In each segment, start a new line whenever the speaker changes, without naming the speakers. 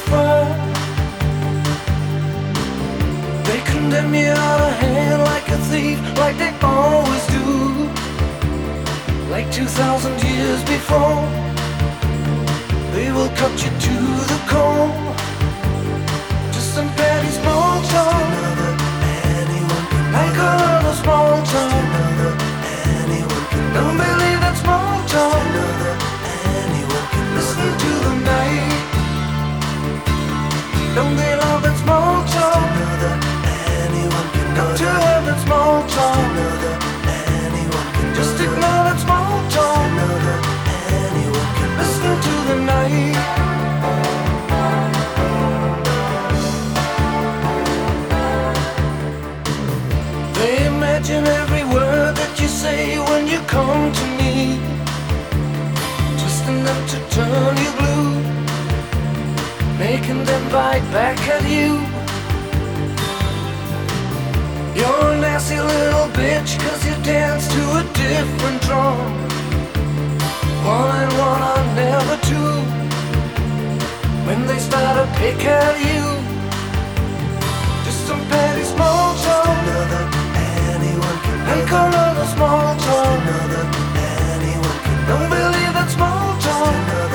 fire. They condemn you out of hand like a thief, like they always do. Like 2,000 years before, they will cut you to the core. Just some petty small talk. Like another small talk. Don't believe that small talk. Listen to the night. Don't they love that small talk? Got to have that small talk. Just ignore that small talk. Listen to the night. They imagine every word that you say when you come to me, twisting them to turn you blue, making them bite back at you. You're a nasty little bitch, 'cause you dance to a different drum. One and one are never two. When they start to pick at you, just some petty small talk. Ain't call another small talk. Don't believe that small talk.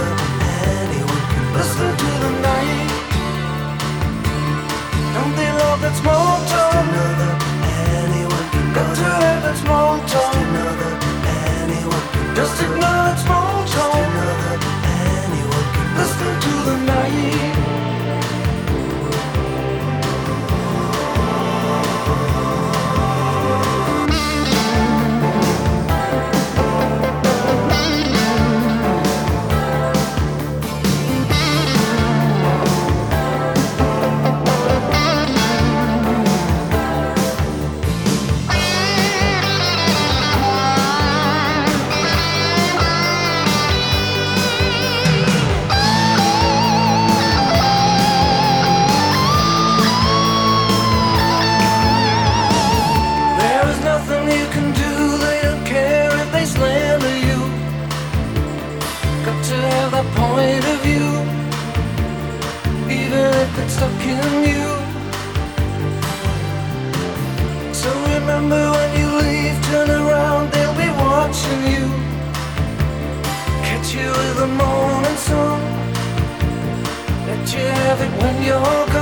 Listen to the night. Don't they love that small talk? Got to have that small talk. Just ignore that small talk. Listen to the night. Point of view, even if it's stuck in you. So remember when you leave, turn around, they'll be watching you. Catch you with the morning sun, let you have it when you're gone.